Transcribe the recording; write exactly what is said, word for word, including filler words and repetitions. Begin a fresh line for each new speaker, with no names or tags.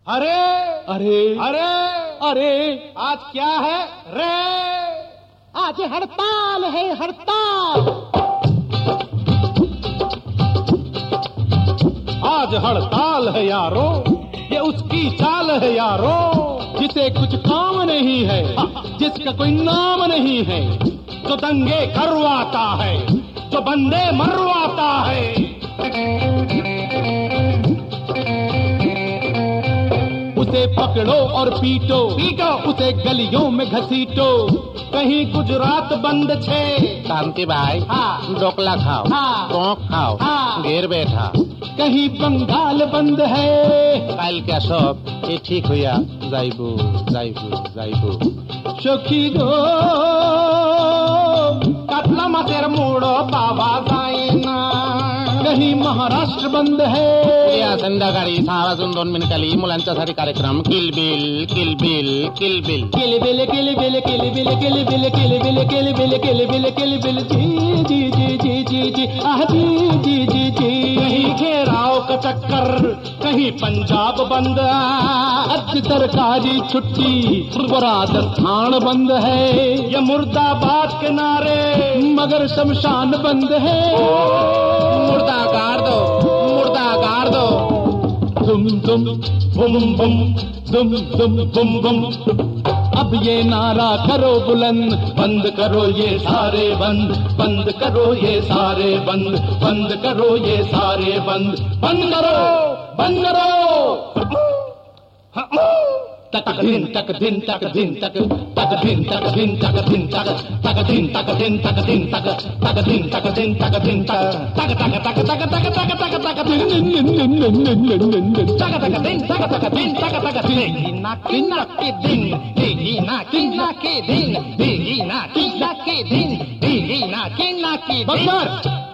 अरे
अरे
अरे
अरे
आज क्या है रे?
आज हड़ताल है हड़ताल।
आज हड़ताल है यारो, ये उसकी चाल है यारो, जिसे कुछ काम नहीं है, जिसका कोई नाम नहीं है, जो दंगे करवाता है, जो बंदे मरवाता है। उसे पकड़ो और पीटो पीटो, उसे गलियों में घसीटो। कहीं गुजरात बंद छे
शांति भाई,
हाँ
ढोकला खाओ,
हाँ
कोक खाओ,
हाँ
घेर बैठा।
कहीं बंगाल बंद है।
काल क्या सब ये ठीक हुआ, जाइबू जाइबू जाइबू
सखी गो काटला मातेर मोड़ो बाबा जायना। कहीं महाराष्ट्र बंद है।
या संध्याकाळी सहा वाजून दोन मिनिटाली मुलांच्यासाठी कार्यक्रम किलबिल किलबिल किलबिल
किलबिल किलबिल किलबिल किलबिल किलबिल किलबिल किलबिल किलबिल जी जी जी जी जी जी आह जी जी जी जी। कहीं घेराव का चक्कर, कहीं पंजाब बंद, आज सरकारी छुट्टी, राजस्थान बंद है। ये मुर्दाबाद के नारे मगर शमशान बंद है।
मुर्दा गाड़ दो, मुर्दा गाड़ दो।
दुम दुम बुम बुम दुम दुम बुम बुम। अब ये नारा करो बुलंद, बंद करो ये सारे बंद, बंद करो ये सारे बंद, बंद करो ये सारे बंद, बंद करो बंद करो। तक दिन तक दिन तक दिन तक तक दिन तक दिन तक दिन तक तक दिन तक दिन तक दिन तक तक दिन तक दिन तक दिन तक तक तक तक तक तक तक तक तक दिन दिन दिन दिन दिन दिन दिन तक तक दिन तक तक दिन तक तक दिन ना किन्ना के दिन देगी ना किन्ना के दिन देगी ना किन्ना के दिन देगी ना किन्ना के दिन।